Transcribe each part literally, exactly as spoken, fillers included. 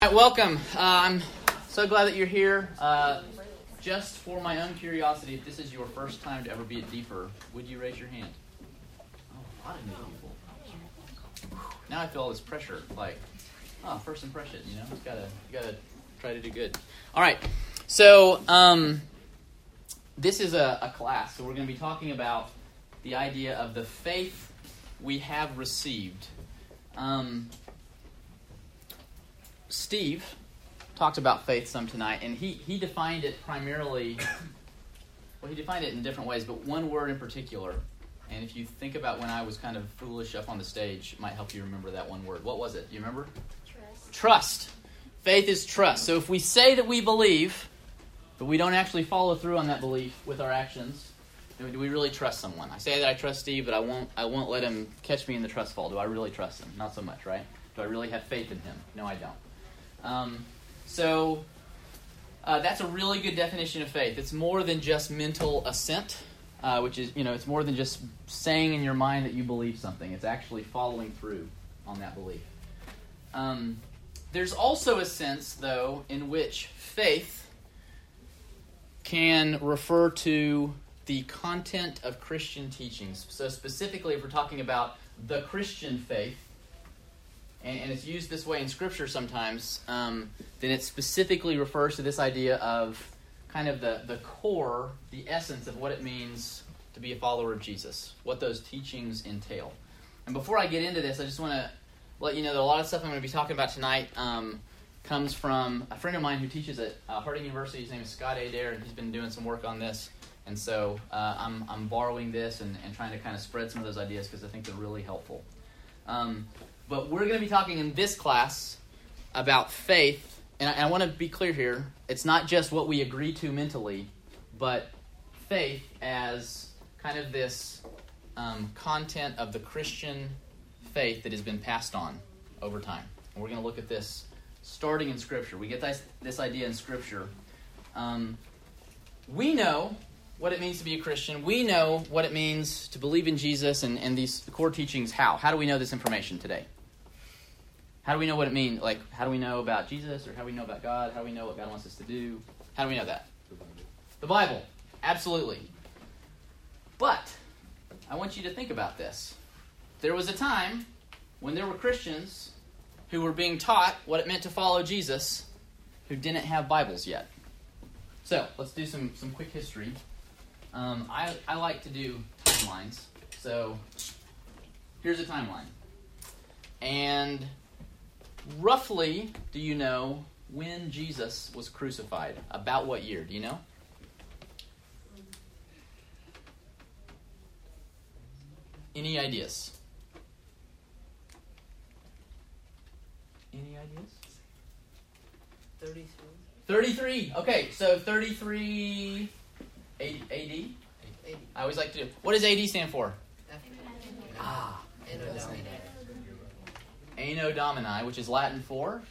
All right, welcome. Uh, I'm so glad that you're here. Uh, just for my own curiosity, if this is your first time to ever be at Deeper, would you raise your hand? Oh, a lot of new people. Now I feel all this pressure, like, oh, first impression, you know? You gotta, you gotta try to do good. All right, so um, this is a, a class, so we're going to be talking about the idea of the faith we have received. Um... Steve talked about faith some tonight, and he, he defined it primarily, well, he defined it in different ways, but one word in particular, and if you think about when I was kind of foolish up on the stage, it might help you remember that one word. What was it? Do you remember? Trust. Trust. Faith is trust. So if we say that we believe, but we don't actually follow through on that belief with our actions, then do we really trust someone? I say that I trust Steve, but I won't I won't let him catch me in the trust fall. Do I really trust him? Not so much, right? Do I really have faith in him? No, I don't. Um, so uh, that's a really good definition of faith. It's more than just mental assent, uh, which is, you know, it's more than just saying in your mind that you believe something. It's actually following through on that belief. Um, there's also a sense, though, in which faith can refer to the content of Christian teachings. So specifically, if we're talking about the Christian faith, and, and it's used this way in Scripture sometimes, um, then it specifically refers to this idea of kind of the, the core, the essence of what it means to be a follower of Jesus, what those teachings entail. And before I get into this, I just want to let you know that a lot of stuff I'm going to be talking about tonight um, comes from a friend of mine who teaches at uh, Harding University. His name is Scott Adair, and he's been doing some work on this. And so uh, I'm, I'm borrowing this and, and trying to kind of spread some of those ideas because I think they're really helpful. Um, but we're going to be talking in this class about faith. And I, and I want to be clear here. It's not just what we agree to mentally, but faith as kind of this um, content of the Christian faith that has been passed on over time. And we're going to look at this starting in Scripture. We get this, this idea in Scripture. Um, we know what it means to be a Christian. We know what it means to believe in Jesus and, and these core teachings. How? How do we know this information today? How do we know what it means? Like, how do we know about Jesus, or how do we know about God? How do we know what God wants us to do? How do we know that? The Bible. The Bible. Absolutely. But I want you to think about this. There was a time when there were Christians who were being taught what it meant to follow Jesus who didn't have Bibles yet. So, let's do some, some quick history. Um, I, I like to do timelines. So, here's a timeline. And roughly, do you know when Jesus was crucified? About what year? Do you know? Any ideas? Any ideas? thirty-three. thirty-three. Okay, so thirty-three A D? eighty. I always like to do. What does A D stand for? Ah. Anno Domini. Anno Domini, which is Latin for?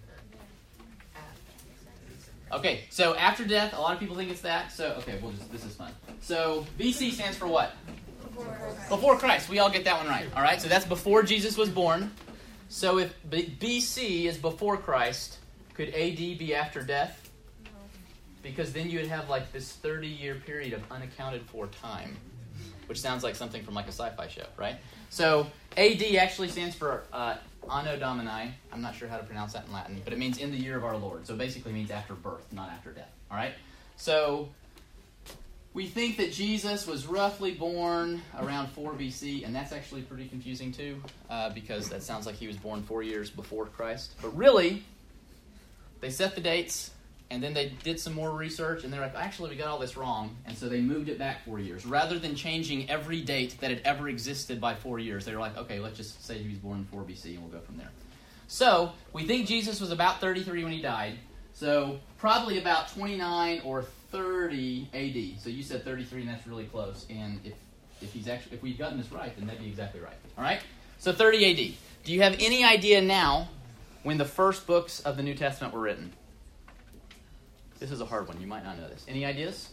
Okay, so after death, a lot of people think it's that. So, okay, we'll just, this is fun. So, B C stands for what? Before Christ. Before Christ. We all get that one right. All right, so that's before Jesus was born. So if B C is before Christ, could A D be after death? No. Because then you would have like this thirty-year period of unaccounted for time, which sounds like something from like a sci-fi show, right? So A D actually stands for uh, Anno Domini. I'm not sure how to pronounce that in Latin, but it means in the year of our Lord. So it basically means after birth, not after death. All right? So we think that Jesus was roughly born around four B C, and that's actually pretty confusing too, uh, because that sounds like he was born four years before Christ. But really, they set the dates, and then they did some more research, and they're like, actually, we got all this wrong, and so they moved it back four years. Rather than changing every date that had ever existed by four years, they were like, okay, let's just say he was born in four B C, and we'll go from there. So we think Jesus was about thirty-three when he died, so probably about twenty-nine or thirty A D. So you said thirty-three, and that's really close. And if if he's actually if we've gotten this right, then that'd be exactly right. All right. So thirty A D. Do you have any idea now when the first books of the New Testament were written? This is a hard one. You might not know this. Any ideas?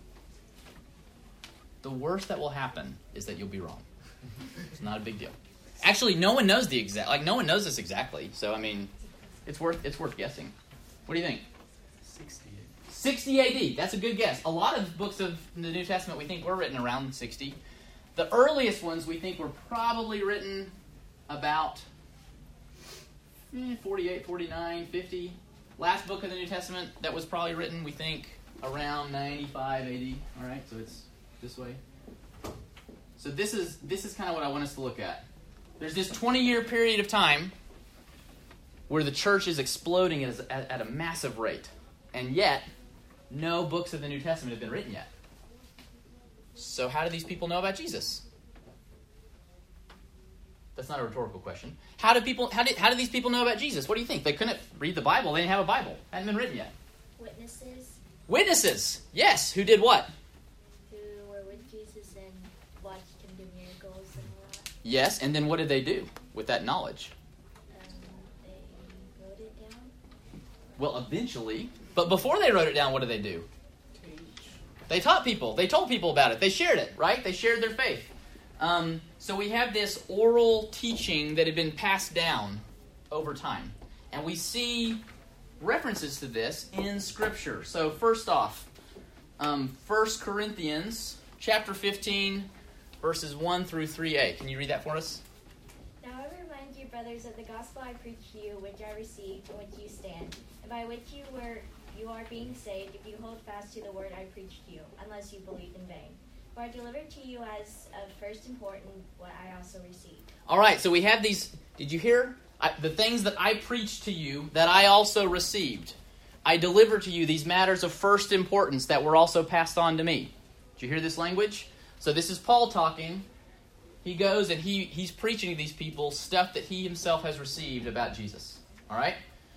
The worst that will happen is that you'll be wrong. It's not a big deal. Actually, no one knows the exact. Like no one knows this exactly. So I mean, it's worth it's worth guessing. What do you think? sixty. sixty A D. That's a good guess. A lot of books of the New Testament we think were written around sixty. The earliest ones we think were probably written about eh, forty-eight, forty-nine, fifty. Last book of the New Testament that was probably written, we think, around ninety-five A D. All right, so it's this way. So this is this is kind of what I want us to look at. There's this twenty-year period of time where the church is exploding at, at, at a massive rate, and yet no books of the New Testament have been written yet. So how do these people know about Jesus? That's not a rhetorical question. How do people? How did? How do these people know about Jesus? What do you think? They couldn't read the Bible. They didn't have a Bible. It hadn't been written yet. Witnesses Witnesses. Yes. Who did what? who were with Jesus and watched him do miracles and all that. Yes. And then what did they do with that knowledge? Um, they wrote it down. Well, eventually. But before they wrote it down, what did they do? Teach. They taught people. They told people about it. They shared it, right? They shared their faith. Um, so we have this oral teaching that had been passed down over time. And we see references to this in Scripture. So first off, um, First Corinthians chapter fifteen, verses one through three a. Can you read that for us? Now I remind you, brothers, of the gospel I preached to you, which I received, in which you stand, and by which you were you are being saved, if you hold fast to the word I preached to you, unless you believed in vain. For I delivered to you as of first importance what I also received. All right, so we have these. Did you hear? I, the things that I preached to you that I also received. I delivered to you these matters of first importance that were also passed on to me. Did you hear this language? So this is Paul talking. He goes and he, he's preaching to these people stuff that he himself has received about Jesus. All right?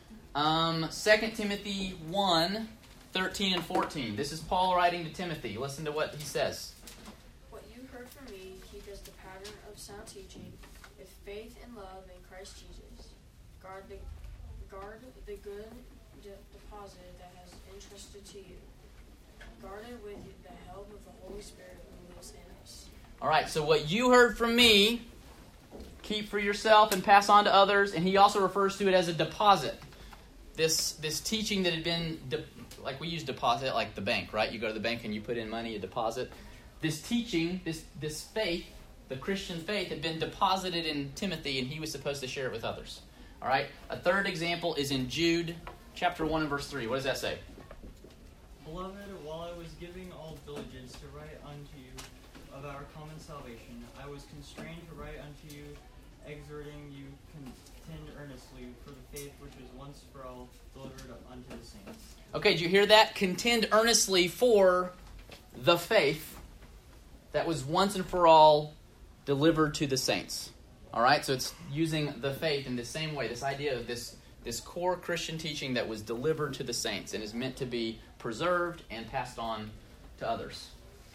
Um, Second Timothy one, thirteen and fourteen. This is Paul writing to Timothy. Listen to what he says. What you heard from me, keep as the pattern of sound teaching, with faith and love in Christ Jesus. Guard the guard the good de- deposit that has entrusted to you. Guard it with the help of the Holy Spirit who lives in us. All right, so what you heard from me, keep for yourself and pass on to others. And he also refers to it as a deposit. This this teaching that had been, de- like we use deposit, like the bank, right? You go to the bank and you put in money, a deposit. This teaching, this this faith, the Christian faith, had been deposited in Timothy, and he was supposed to share it with others. All right? A third example is in Jude chapter one and verse three. What does that say? Beloved, while I was giving all diligence to write unto you of our common salvation, I was constrained to write unto you, exhorting you contend earnestly for the faith which was once for all delivered unto the saints. Okay, did you hear that? Contend earnestly for the faith that was once and for all delivered to the saints. All right, so it's using the faith in the same way, this idea of this, this core Christian teaching that was delivered to the saints and is meant to be preserved and passed on to others.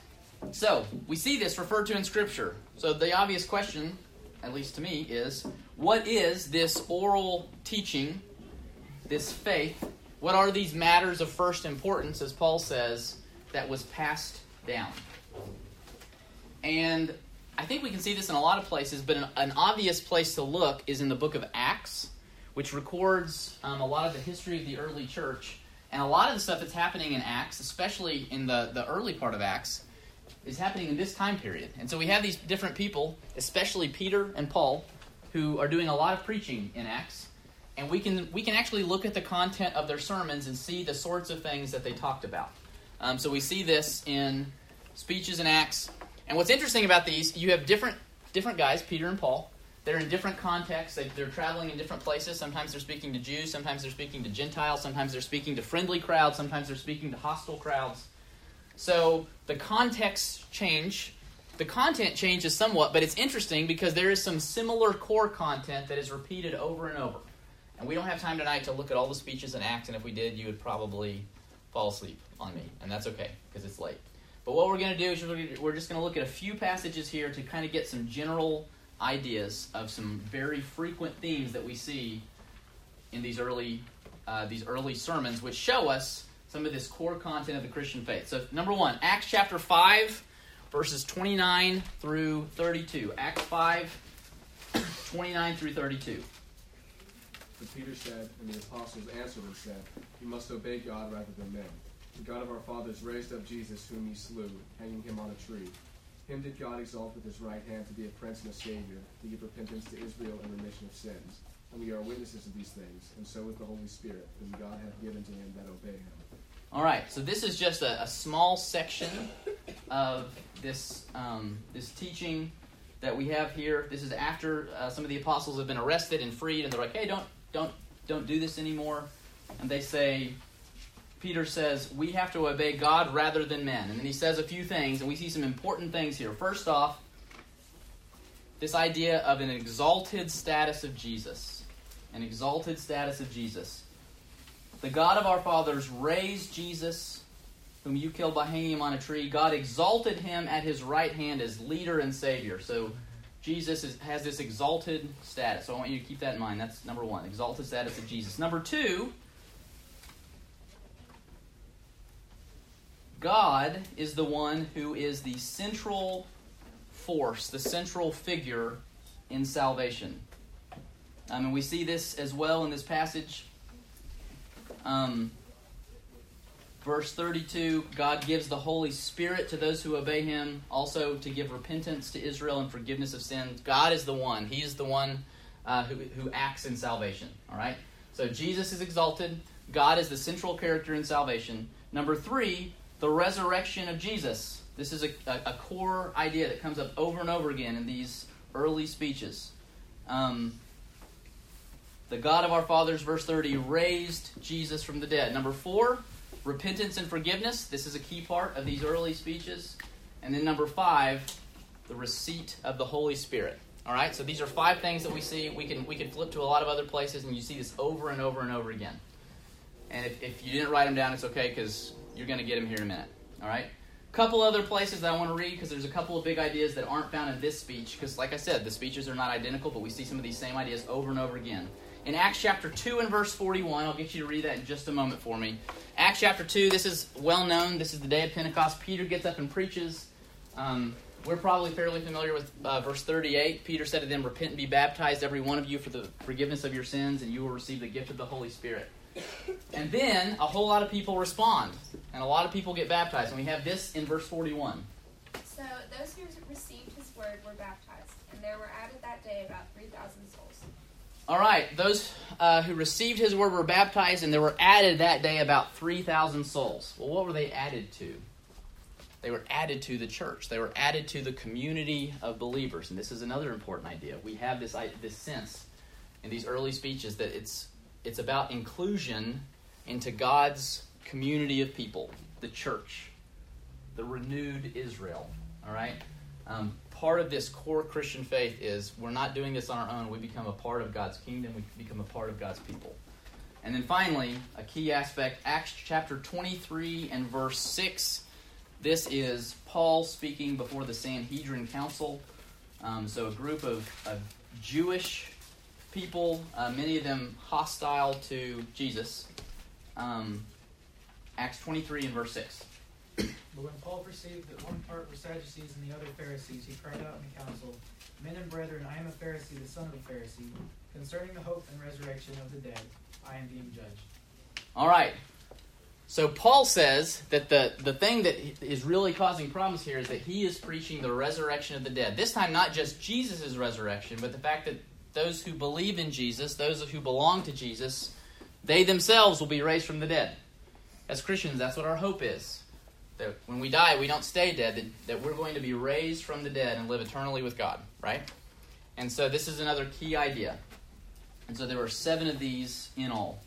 So, we see this referred to in Scripture. So the obvious question, at least to me, is what is this oral teaching, this faith? What are these matters of first importance, as Paul says, that was passed down? And I think we can see this in a lot of places, but an, an obvious place to look is in the book of Acts, which records um, a lot of the history of the early church. And a lot of the stuff that's happening in Acts, especially in the, the early part of Acts, is happening in this time period. And so we have these different people, especially Peter and Paul, who are doing a lot of preaching in Acts. And we can we can actually look at the content of their sermons and see the sorts of things that they talked about. Um, so we see this in speeches in Acts. And what's interesting about these, you have different different guys, Peter and Paul. They're in different contexts. They, they're traveling in different places. Sometimes they're speaking to Jews. Sometimes they're speaking to Gentiles. Sometimes they're speaking to friendly crowds. Sometimes they're speaking to hostile crowds. So the context change. The content changes somewhat, but it's interesting because there is some similar core content that is repeated over and over. And we don't have time tonight to look at all the speeches in Acts, and if we did, you would probably fall asleep on me. And that's okay, because it's late. But what we're going to do is we're just going to look at a few passages here to kind of get some general ideas of some very frequent themes that we see in these early uh, these early sermons, which show us some of this core content of the Christian faith. So, number one, Acts chapter five, verses twenty-nine through thirty-two. Acts five, twenty-nine through thirty-two. But Peter said, and the apostles answered and said, "You must obey God rather than men. The God of our fathers raised up Jesus, whom ye slew, hanging him on a tree. Him did God exalt with his right hand to be a prince and a savior, to give repentance to Israel and remission of sins. And we are witnesses of these things, and so is the Holy Spirit, whom God hath given to him that obey him." All right, so this is just a, a small section of this um, this teaching that we have here. This is after uh, some of the apostles have been arrested and freed, and they're like, "Hey, don't don't don't do this anymore." And they say, Peter says, we have to obey God rather than men. And then he says a few things, and we see some important things here. First off, this idea of an exalted status of Jesus. An exalted status of Jesus. The God of our fathers raised Jesus, whom you killed by hanging him on a tree. God exalted him at his right hand as leader and savior. So Jesus is, has this exalted status. So I want you to keep that in mind. That's number one, exalted status of Jesus. Number two, God is the one who is the central force, the central figure in salvation. Um, and we see this as well in this passage. Um, verse thirty-two, God gives the Holy Spirit to those who obey him, also to give repentance to Israel and forgiveness of sins. God is the one. He is the one uh, who, who acts in salvation. All right? So Jesus is exalted. God is the central character in salvation. Number three, the resurrection of Jesus. This is a, a, a core idea that comes up over and over again in these early speeches. Um, the God of our fathers, verse thirty, raised Jesus from the dead. Number four, repentance and forgiveness. This is a key part of these early speeches. And then number five, the receipt of the Holy Spirit. All right, so these are five things that we see. We can we can flip to a lot of other places, and you see this over and over and over again. And if, if you didn't write them down, it's okay, because you're going to get them here in a minute. All right? A couple other places that I want to read, because there's a couple of big ideas that aren't found in this speech, because like I said, the speeches are not identical, but we see some of these same ideas over and over again. In Acts chapter two and verse forty-one, I'll get you to read that in just a moment for me. Acts chapter two, this is well known. This is the day of Pentecost. Peter gets up and preaches. Um, we're probably fairly familiar with uh, verse thirty-eight. Peter said to them, "Repent and be baptized, every one of you, for the forgiveness of your sins, and you will receive the gift of the Holy Spirit." And then a whole lot of people respond, and a lot of people get baptized. And we have this in verse forty-one. So those who received his word were baptized, and there were added that day about three thousand souls. All right, those uh, who received his word were baptized, and there were added that day about three thousand souls. Well, what were they added to? They were added to the church. They were added to the community of believers. And this is another important idea. We have this this sense in these early speeches that it's it's about inclusion into God's community of people, the church, the renewed Israel. All right? Um, part of this core Christian faith is we're not doing this on our own. We become a part of God's kingdom. We become a part of God's people. And then finally, a key aspect, Acts chapter twenty-three and verse six. This is Paul speaking before the Sanhedrin Council. Um, so a group of, of Jewish people, uh, many of them hostile to Jesus. Um, Acts twenty-three and verse six. But when Paul perceived that one part were Sadducees and the other Pharisees, he cried out in the council, "Men and brethren, I am a Pharisee, the son of a Pharisee. Concerning the hope and resurrection of the dead, I am being judged." All right. So Paul says that the, the thing that is really causing problems here is that he is preaching the resurrection of the dead. This time not just Jesus' resurrection, but the fact that those who believe in Jesus, those who belong to Jesus, they themselves will be raised from the dead. As Christians, that's what our hope is. That when we die, we don't stay dead, that, that we're going to be raised from the dead and live eternally with God, right? And so this is another key idea. And so there are seven of these in all.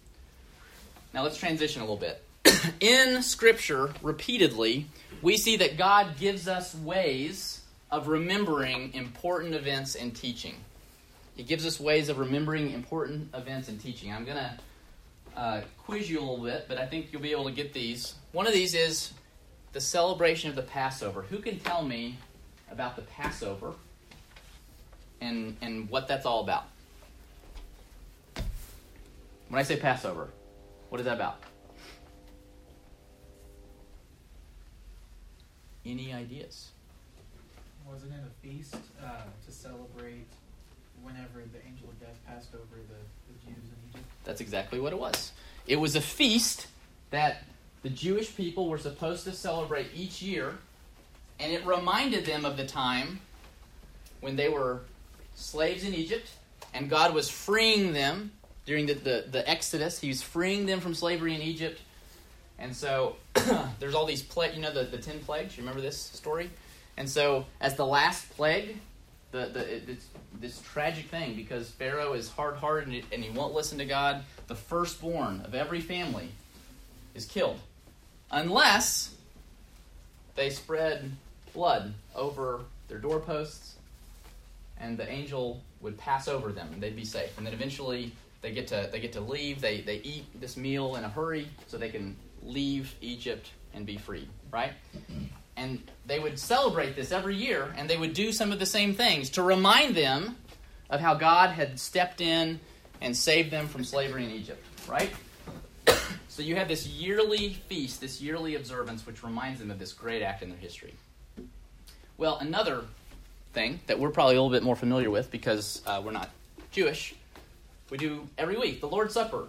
Now let's transition a little bit. In Scripture, repeatedly, we see that God gives us ways of remembering important events and teaching. He gives us ways of remembering important events and teaching. I'm going to uh, quiz you a little bit, but I think you'll be able to get these. One of these is the celebration of the Passover. Who can tell me about the Passover and and what that's all about? When I say Passover, what is that about? Any ideas? Wasn't it a feast uh, to celebrate whenever the angel of death passed over the, the Jews in Egypt? That's exactly what it was. It was a feast that the Jewish people were supposed to celebrate each year, and it reminded them of the time when they were slaves in Egypt, and God was freeing them during the, the, the Exodus. He was freeing them from slavery in Egypt. And so there's all these plagues, you know, the, the ten plagues. You remember this story? And so as the last plague, the, the it, it's this tragic thing, because Pharaoh is hard-hearted and, and he won't listen to God, the firstborn of every family is killed. Unless they spread blood over their doorposts, and the angel would pass over them, and they'd be safe. And then eventually they get to they get to leave. They they eat this meal in a hurry so they can leave Egypt and be freed, right? And they would celebrate this every year, and they would do some of the same things to remind them of how God had stepped in and saved them from slavery in Egypt, right? So you have this yearly feast, this yearly observance, which reminds them of this great act in their history. Well, another thing that we're probably a little bit more familiar with, because uh, we're not Jewish, we do every week, the Lord's Supper.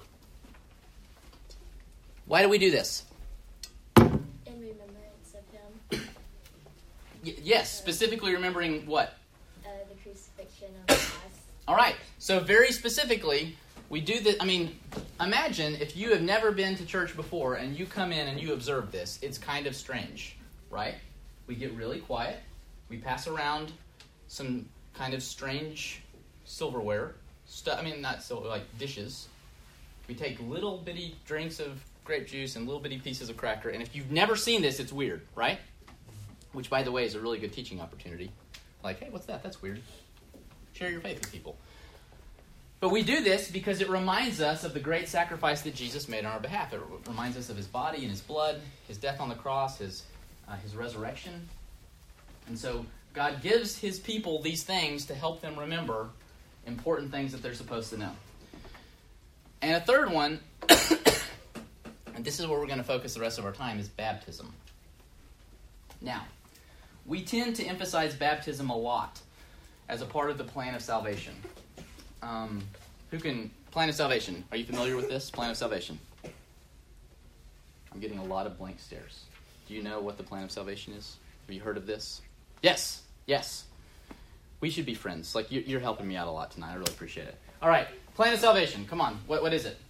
Why do we do this? In remembrance of him. Y- yes, specifically remembering what? Uh, the crucifixion of the cross. All right, so very specifically, we do this. I mean, imagine if you have never been to church before and you come in and you observe this. It's kind of strange, right? We get really quiet. We pass around some kind of strange silverware. Stu- I mean, not silver, like dishes. We take little bitty drinks of grape juice and little bitty pieces of cracker. And if you've never seen this, it's weird, right? Which, by the way, is a really good teaching opportunity. Like, hey, what's that? That's weird. Share your faith with people. But we do this because it reminds us of the great sacrifice that Jesus made on our behalf. It reminds us of his body and his blood, his death on the cross, his uh, his resurrection. And so God gives his people these things to help them remember important things that they're supposed to know. And a third one, and this is where we're going to focus the rest of our time, is baptism. Now, we tend to emphasize baptism a lot as a part of the plan of salvation. Um, who can... Plan of salvation. Are you familiar with this? Plan of salvation. I'm getting a lot of blank stares. Do you know what the plan of salvation is? Have you heard of this? Yes. Yes. We should be friends. Like, you're helping me out a lot tonight. I really appreciate it. All right. Plan of salvation. Come on. What What is it?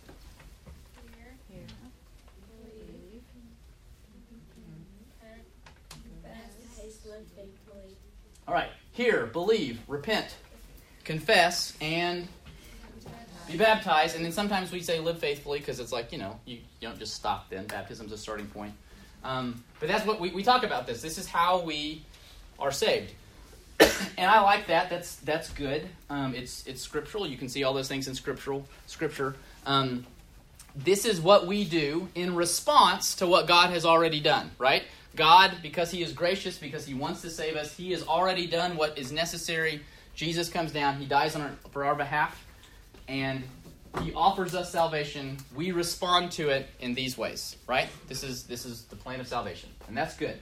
All right. Hear, believe, repent, confess, and be baptized. And then sometimes we say live faithfully because it's like, you know, you, you don't just stop then. Baptism's a starting point. Um, but that's what we, we talk about this. This is how we are saved. And I like that. That's that's good. Um, it's it's scriptural. You can see all those things in scriptural scripture. Um, this is what we do in response to what God has already done, right? God, because he is gracious, because he wants to save us, he has already done what is necessary. Jesus comes down, he dies on our, for our behalf, and he offers us salvation. We respond to it in these ways, right? This is this is the plan of salvation, and that's good.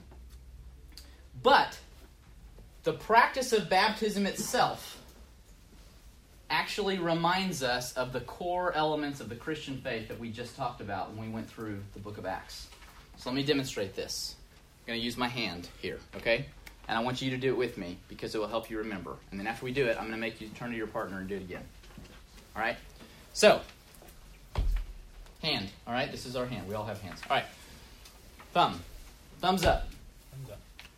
But the practice of baptism itself actually reminds us of the core elements of the Christian faith that we just talked about when we went through the book of Acts. So let me demonstrate this. I'm going to use my hand here, okay? And I want you to do it with me because it will help you remember. And then after we do it, I'm going to make you turn to your partner and do it again. All right? So, hand, all right? This is our hand. We all have hands. All right. Thumb. Thumbs up. Thumbs up.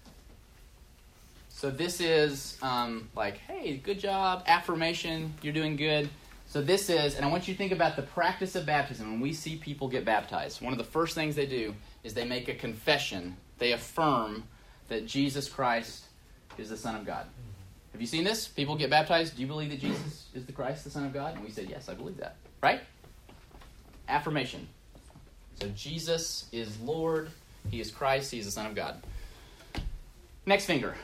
So this is um, like, hey, good job, affirmation, you're doing good. So this is, and I want you to think about the practice of baptism. When we see people get baptized, one of the first things they do is they make a confession. They affirm that Jesus Christ is the Son of God. Have you seen this? People get baptized. Do you believe that Jesus is the Christ, the Son of God? And we say, yes, I believe that. Right? Affirmation. So Jesus is Lord. He is Christ. He is the Son of God. Next finger.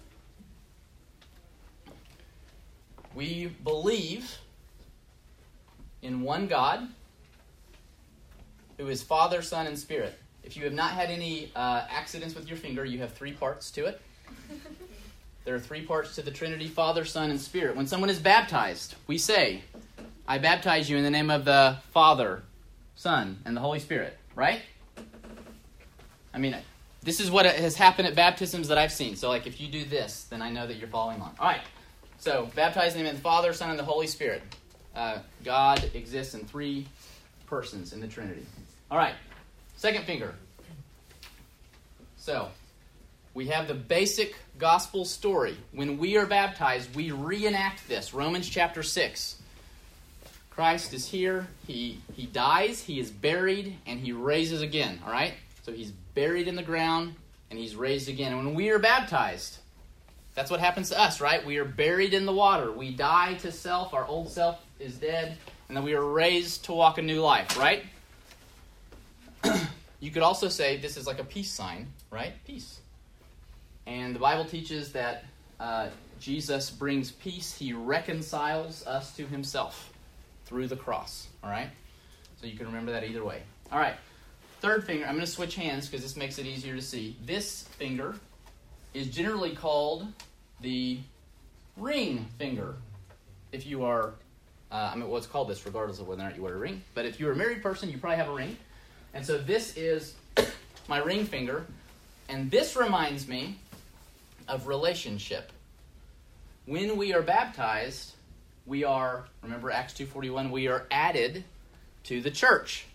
We believe in one God, who is Father, Son, and Spirit. If you have not had any uh, accidents with your finger, you have three parts to it. There are three parts to the Trinity: Father, Son, and Spirit. When someone is baptized, we say, I baptize you in the name of the Father, Son, and the Holy Spirit, right? I mean, this is what has happened at baptisms that I've seen. So, like, if you do this, then I know that you're following along. All right. So, baptize in the name of the Father, Son, and the Holy Spirit. Uh, God exists in three persons in the Trinity. All right. Second finger. So, we have the basic gospel story. When we are baptized, we reenact this. Romans chapter six. Christ is here. He, he dies, he is buried, and he raises again. All right? So he's buried in the ground, and he's raised again. And when we are baptized, that's what happens to us, right? We are buried in the water. We die to self. Our old self is dead. And then we are raised to walk a new life, right? You could also say this is like a peace sign, right? Peace. And the Bible teaches that uh, Jesus brings peace. He reconciles us to himself through the cross, all right? So you can remember that either way. All right. Third finger, I'm going to switch hands because this makes it easier to see. This finger is generally called the ring finger. If you are, uh, I mean, well, it's called this regardless of whether or not you wear a ring. But if you're a married person, you probably have a ring. And so this is my ring finger. And this reminds me of relationship. When we are baptized, we are, remember Acts two forty-one, we are added to the church.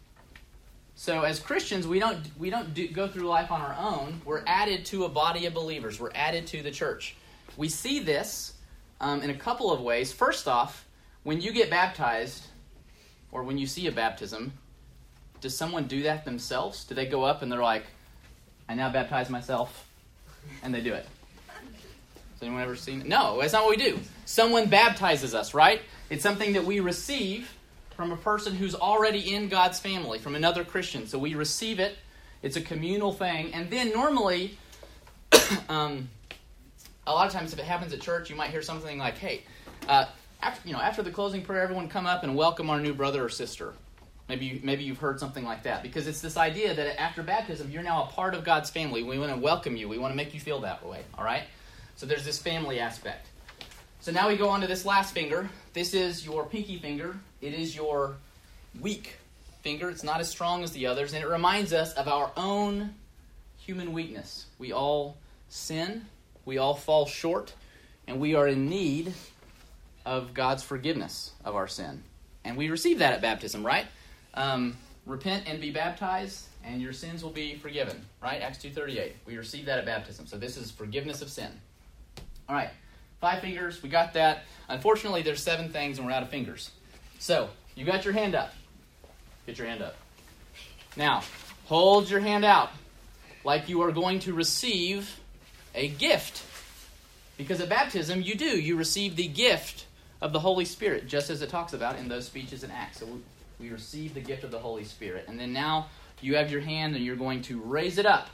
So as Christians, we don't we don't do, go through life on our own. We're added to a body of believers. We're added to the church. We see this um, in a couple of ways. First off, when you get baptized, or when you see a baptism, does someone do that themselves? Do they go up and they're like, I now baptize myself, and they do it? Has anyone ever seen it? No, that's not what we do. Someone baptizes us, right? It's something that we receive from a person who's already in God's family, from another Christian. So we receive it. It's a communal thing. And then normally, um, a lot of times if it happens at church, you might hear something like, hey, uh, after, you know, after the closing prayer, everyone come up and welcome our new brother or sister. Maybe, you, maybe you've heard something like that. Because it's this idea that after baptism, you're now a part of God's family. We want to welcome you. We want to make you feel that way. All right? So there's this family aspect. So now we go on to this last finger. This is your pinky finger. It is your weak finger. It's not as strong as the others, and it reminds us of our own human weakness. We all sin, we all fall short, and we are in need of God's forgiveness of our sin. And we receive that at baptism, right? Um, repent and be baptized, and your sins will be forgiven, right? Acts two thirty-eight. We receive that at baptism. So this is forgiveness of sin. All right. Five fingers, we got that. Unfortunately, there's seven things and we're out of fingers. So, you got your hand up. Get your hand up. Now, hold your hand out like you are going to receive a gift. Because at baptism, you do. You receive the gift of the Holy Spirit, just as it talks about in those speeches in Acts. So, we, we receive the gift of the Holy Spirit. And then now, you have your hand and you're going to raise it up.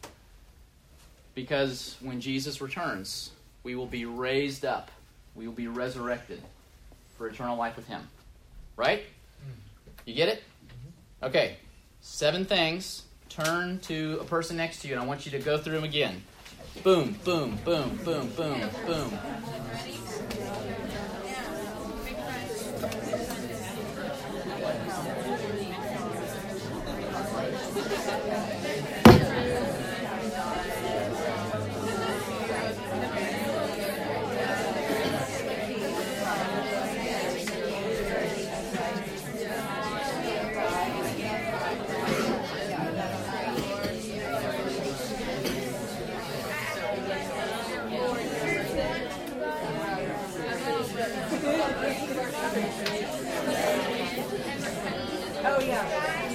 Because when Jesus returns, we will be raised up. We will be resurrected for eternal life with him. Right? You get it? Okay. Seven things. Turn to a person next to you, and I want you to go through them again. Boom, boom, boom, boom, boom, boom. Oh, yeah.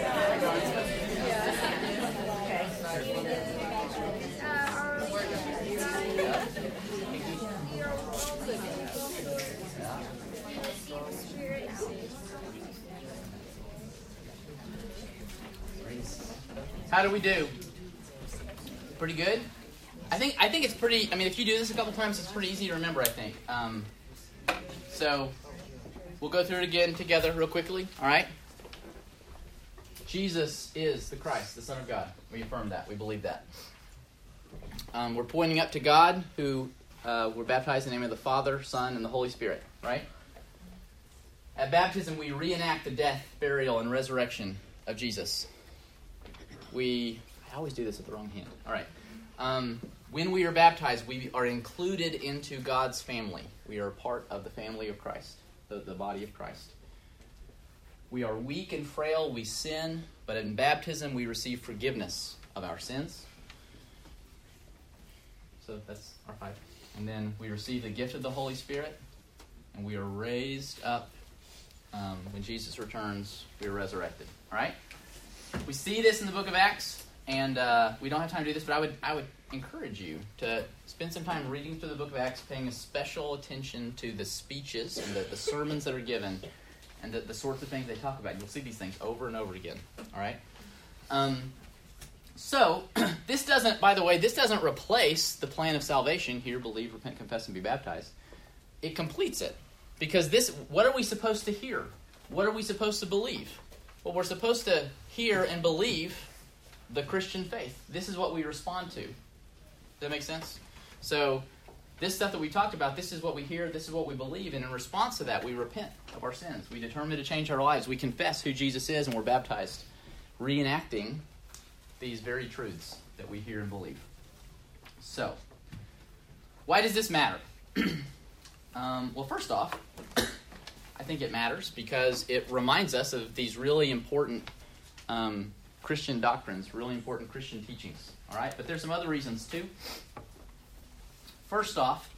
How do we do? Pretty good? I think I think it's pretty, I mean, if you do this a couple times, it's pretty easy to remember, I think. Um, so, we'll go through it again together real quickly, all right? Jesus is the Christ, the Son of God. We affirm that. We believe that. Um, we're pointing up to God, who uh, we're baptized in the name of the Father, Son, and the Holy Spirit, right? At baptism, we reenact the death, burial, and resurrection of Jesus. We, I always do this with the wrong hand. All right. Um, when we are baptized, we are included into God's family. We are a part of the family of Christ, the, the body of Christ. We are weak and frail, we sin, but in baptism we receive forgiveness of our sins. So that's our five. And then we receive the gift of the Holy Spirit, and we are raised up. Um, when Jesus returns, we are resurrected. All right? We see this in the book of Acts, and uh, we don't have time to do this, but I would I would encourage you to spend some time reading through the book of Acts, paying a special attention to the speeches and the, the sermons that are given, and the, the sorts of things they talk about. You'll see these things over and over again. All right? Um, so, this doesn't, by the way, this doesn't replace the plan of salvation. Hear, believe, repent, confess, and be baptized. It completes it. Because this, what are we supposed to hear? What are we supposed to believe? Well, we're supposed to hear and believe the Christian faith. This is what we respond to. Does that make sense? So, this stuff that we talked about, this is what we hear, this is what we believe, and in response to that, we repent of our sins. We determine to change our lives. We confess who Jesus is, and we're baptized, reenacting these very truths that we hear and believe. So, why does this matter? um, well, first off, I think it matters because it reminds us of these really important um, Christian doctrines, really important Christian teachings. All right, but there's some other reasons too. First off,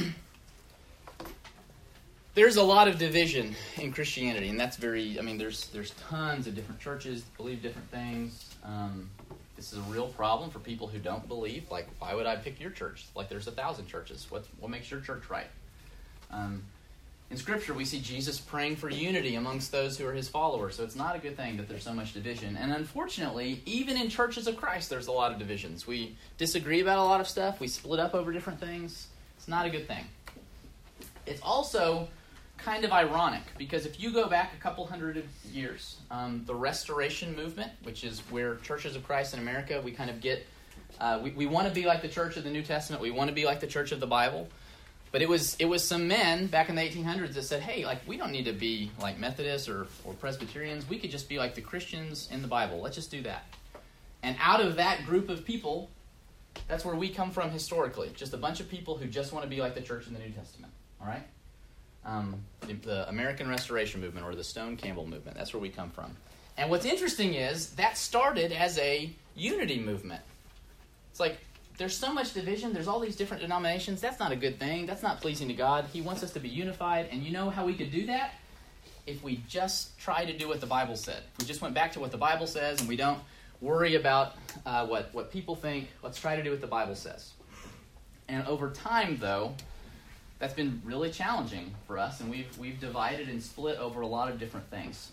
there's a lot of division in Christianity, and that's very, I mean, there's there's tons of different churches that believe different things. Um, this is a real problem for people who don't believe. Like, why would I pick your church? Like, there's a thousand churches. What what makes your church right? Um, in Scripture, we see Jesus praying for unity amongst those who are his followers, so it's not a good thing that there's so much division. And unfortunately, even in churches of Christ, there's a lot of divisions. We disagree about a lot of stuff. We split up over different things. It's not a good thing. It's also kind of ironic, because if you go back a couple hundred years, um, the Restoration Movement, which is where Churches of Christ in America, we kind of get, uh, we, we want to be like the Church of the New Testament, we want to be like the Church of the Bible, but it was it was some men back in the eighteen hundreds that said, hey, like, we don't need to be like Methodists or, or Presbyterians, we could just be like the Christians in the Bible, let's just do that. And out of that group of people, that's where we come from historically, just a bunch of people who just want to be like the Church in the New Testament, all right? Um, the, the American Restoration Movement or the Stone Campbell Movement. That's where we come from. And what's interesting is that started as a unity movement. It's like, there's so much division. There's all these different denominations. That's not a good thing. That's not pleasing to God. He wants us to be unified. And you know how we could do that? If we just try to do what the Bible said. If we just went back to what the Bible says and we don't worry about uh, what, what people think, let's try to do what the Bible says. And over time, though, that's been really challenging for us, and we've we've divided and split over a lot of different things.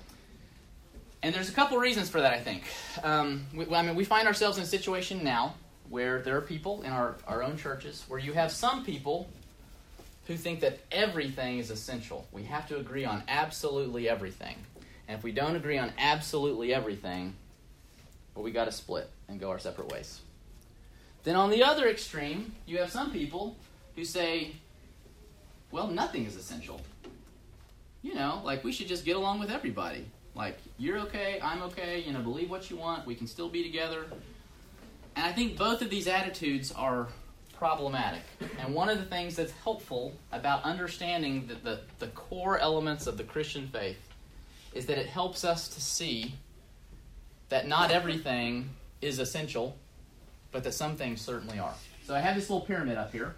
And there's a couple reasons for that, I think. Um, we, I mean, we find ourselves in a situation now where there are people in our, our own churches where you have some people who think that everything is essential. We have to agree on absolutely everything. And if we don't agree on absolutely everything, well, we got to split and go our separate ways. Then on the other extreme, you have some people who say, well, nothing is essential. You know, like, we should just get along with everybody. Like, you're okay, I'm okay, you know, believe what you want, we can still be together. And I think both of these attitudes are problematic. And one of the things that's helpful about understanding the, the, the core elements of the Christian faith is that it helps us to see that not everything is essential, but that some things certainly are. So I have this little pyramid up here.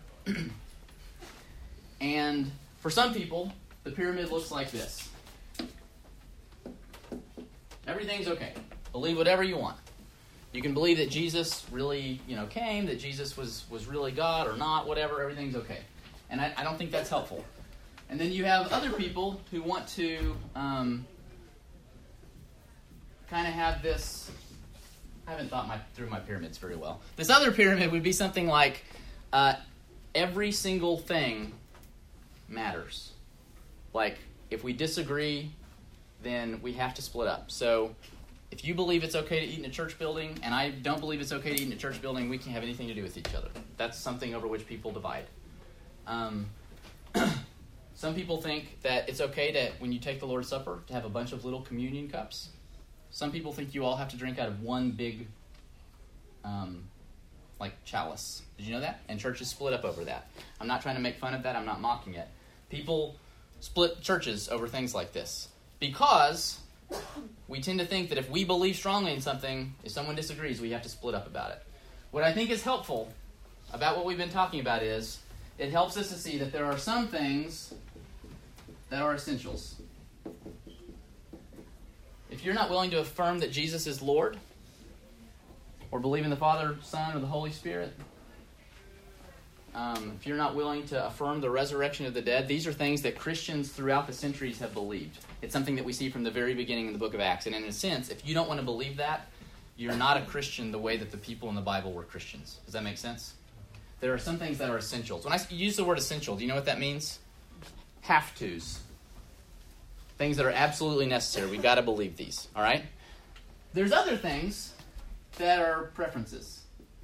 And for some people, the pyramid looks like this. Everything's okay. Believe whatever you want. You can believe that Jesus really, you know, came, that Jesus was, was really God or not, whatever, everything's okay. And I, I don't think that's helpful. And then you have other people who want to um, kind of have this, I haven't thought my, through my pyramids very well. This other pyramid would be something like uh, every single thing matters. Like, if we disagree, then we have to split up. So if you believe it's okay to eat in a church building, and I don't believe it's okay to eat in a church building, we can't have anything to do with each other. That's something over which people divide. Um, some people think that it's okay to, when you take the Lord's Supper, to have a bunch of little communion cups. Some people think you all have to drink out of one big, um, like, chalice. Did you know that? And churches split up over that. I'm not trying to make fun of that. I'm not mocking it. People split churches over things like this because we tend to think that if we believe strongly in something, if someone disagrees, we have to split up about it. What I think is helpful about what we've been talking about is it helps us to see that there are some things that are essentials. If you're not willing to affirm that Jesus is Lord, or believe in the Father, Son, or the Holy Spirit, um, if you're not willing to affirm the resurrection of the dead, these are things that Christians throughout the centuries have believed. It's something that we see from the very beginning in the book of Acts. And in a sense, if you don't want to believe that, you're not a Christian the way that the people in the Bible were Christians. Does that make sense? There are some things that are essentials. When I use the word essential, do you know what that means? Have-tos. Things that are absolutely necessary. We've got to believe these. All right? There's other things that are preferences.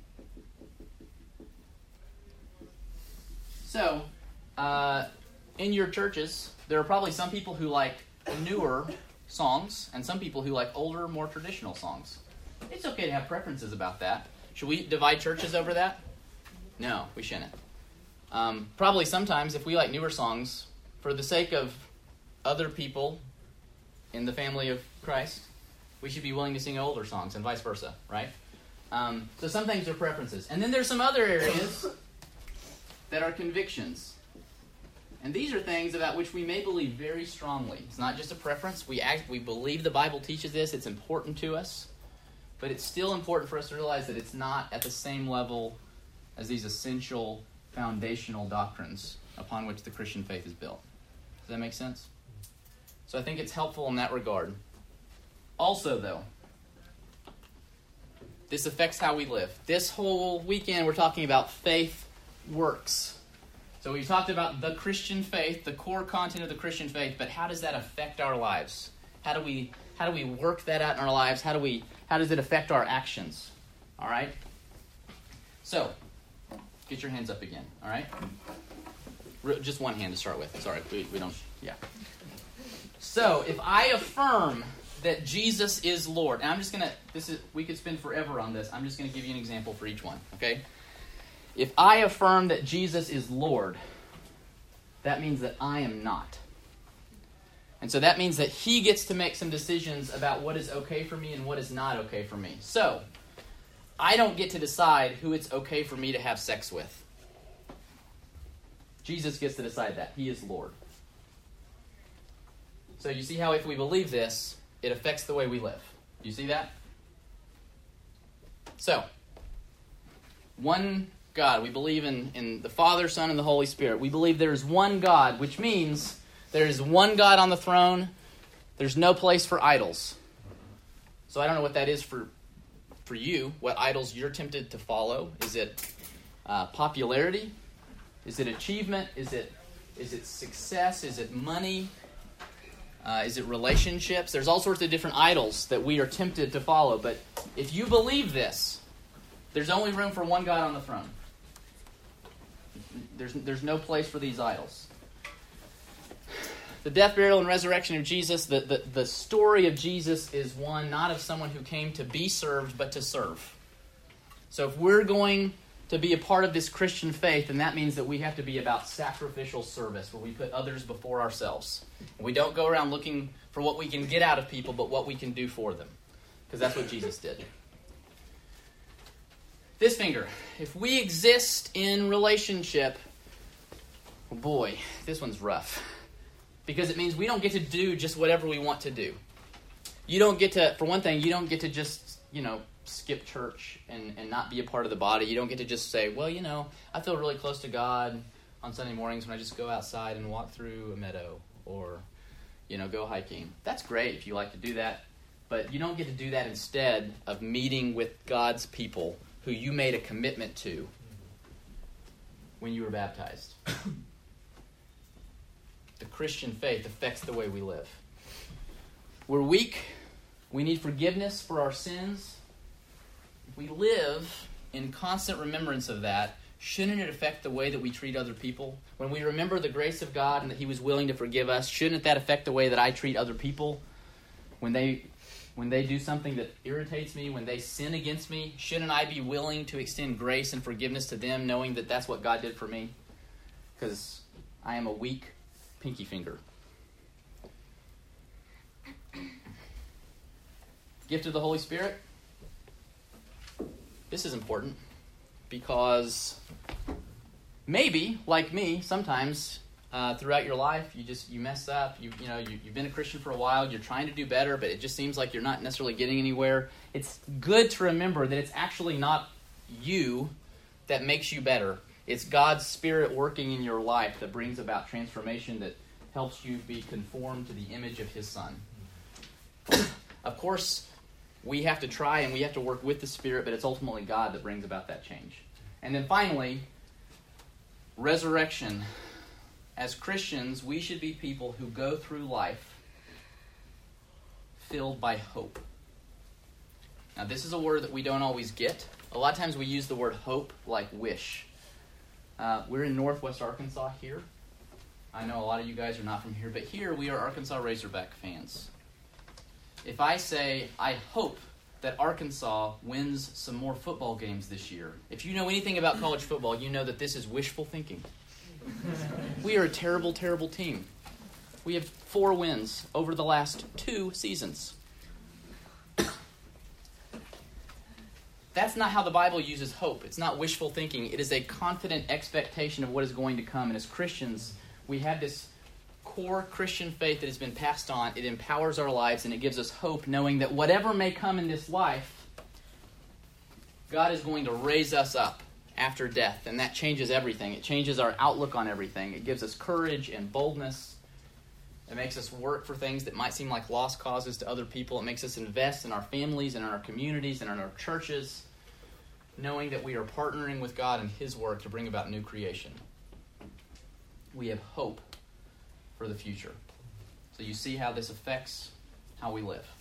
So, uh, in your churches, there are probably some people who like newer songs and some people who like older, more traditional songs. It's okay to have preferences about that. Should we divide churches over that? No, we shouldn't. Um, probably sometimes if we like newer songs, for the sake of other people in the family of Christ, we should be willing to sing older songs and vice versa, right? Um, so some things are preferences. And then there's some other areas that are convictions. And these are things about which we may believe very strongly. It's not just a preference. We act, we believe the Bible teaches this. It's important to us. But it's still important for us to realize that it's not at the same level as these essential foundational doctrines upon which the Christian faith is built. Does that make sense? So I think it's helpful in that regard. Also, though, this affects how we live. This whole weekend we're talking about faith works. So we've talked about the Christian faith, the core content of the Christian faith, but how does that affect our lives? How do we how do we work that out in our lives? How do we how does it affect our actions? All right? So, get your hands up again, all right? Just one hand to start with. Sorry, we, we don't, yeah. So, if I affirm that Jesus is Lord, and I'm just going to, this is, we could spend forever on this. I'm just going to give you an example for each one, okay? If I affirm that Jesus is Lord, that means that I am not. And so that means that he gets to make some decisions about what is okay for me and what is not okay for me. So, I don't get to decide who it's okay for me to have sex with. Jesus gets to decide that. He is Lord. So you see how if we believe this, it affects the way we live. You see that? So, one God. We believe in, in the Father, Son, and the Holy Spirit. We believe there is one God, which means there is one God on the throne. There's no place for idols. So I don't know what that is for, for you, what idols you're tempted to follow. Is it uh, popularity? Is it achievement? Is it is it success? Is it money? Uh, is it relationships? There's all sorts of different idols that we are tempted to follow. But if you believe this, there's only room for one God on the throne. There's, there's no place for these idols. The death, burial, and resurrection of Jesus, the, the, the story of Jesus is one not of someone who came to be served, but to serve. So if we're going to be a part of this Christian faith, then that means that we have to be about sacrificial service, where we put others before ourselves. We don't go around looking for what we can get out of people, but what we can do for them. Because that's what Jesus did. This finger. If we exist in relationship, oh boy, this one's rough. Because it means we don't get to do just whatever we want to do. You don't get to, for one thing, you don't get to just, you know, skip church and, and not be a part of the body. You don't get to just say, well, you know, I feel really close to God on Sunday mornings when I just go outside and walk through a meadow or, you know, go hiking. That's great if you like to do that. But you don't get to do that instead of meeting with God's people who you made a commitment to when you were baptized. The Christian faith affects the way we live. We're weak. We need forgiveness for our sins. If we live in constant remembrance of that, shouldn't it affect the way that we treat other people? When we remember the grace of God and that he was willing to forgive us, shouldn't that affect the way that I treat other people? When they when they do something that irritates me, when they sin against me, shouldn't I be willing to extend grace and forgiveness to them, knowing that that's what God did for me? Because I am a weak pinky finger. Gift of the Holy Spirit. This is important because maybe, like me, sometimes uh, throughout your life, you just you mess up. You you know you, you've been a Christian for a while. You're trying to do better, but it just seems like you're not necessarily getting anywhere. It's good to remember that it's actually not you that makes you better. It's God's Spirit working in your life that brings about transformation that helps you be conformed to the image of His Son. Of course, we have to try and we have to work with the Spirit, but it's ultimately God that brings about that change. And then finally, resurrection. As Christians, we should be people who go through life filled by hope. Now, this is a word that we don't always get. A lot of times we use the word hope like wish. Uh, we're in Northwest Arkansas here. I know a lot of you guys are not from here, but here we are Arkansas Razorback fans. If I say, I hope that Arkansas wins some more football games this year, if you know anything about college football, you know that this is wishful thinking. We are a terrible, terrible team. We have four wins over the last two seasons. That's not how the Bible uses hope. It's not wishful thinking. It is a confident expectation of what is going to come. And as Christians, we have this core Christian faith that has been passed on. It empowers our lives and it gives us hope, knowing that whatever may come in this life, God is going to raise us up after death, and that changes everything. It changes our outlook on everything. It gives us courage and boldness. It makes us work for things that might seem like lost causes to other people. It makes us invest in our families and in our communities and in our churches, knowing that we are partnering with God in His work to bring about new creation. We have hope for the future. So you see how this affects how we live.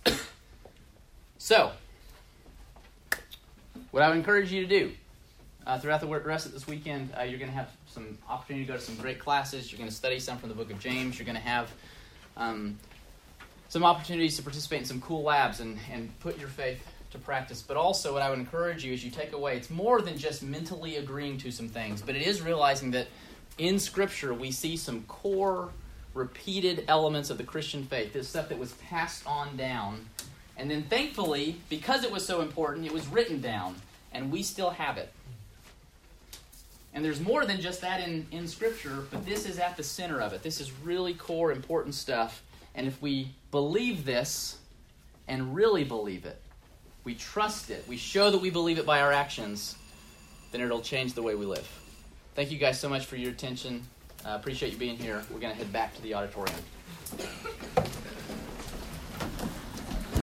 So, what I would encourage you to do, uh, throughout the rest of this weekend, uh, you're going to have some opportunity to go to some great classes. You're going to study some from the book of James. You're going to have um, some opportunities to participate in some cool labs and, and put your faith to practice. But also what I would encourage you as you take away, it's more than just mentally agreeing to some things, but it is realizing that in Scripture we see some core, repeated elements of the Christian faith, this stuff that was passed on down. And then thankfully, because it was so important, it was written down, and we still have it. And there's more than just that in, in Scripture, but this is at the center of it. This is really core, important stuff. And if we believe this and really believe it, we trust it, we show that we believe it by our actions, then it'll change the way we live. Thank you guys so much for your attention. I uh, appreciate you being here. We're going to head back to the auditorium.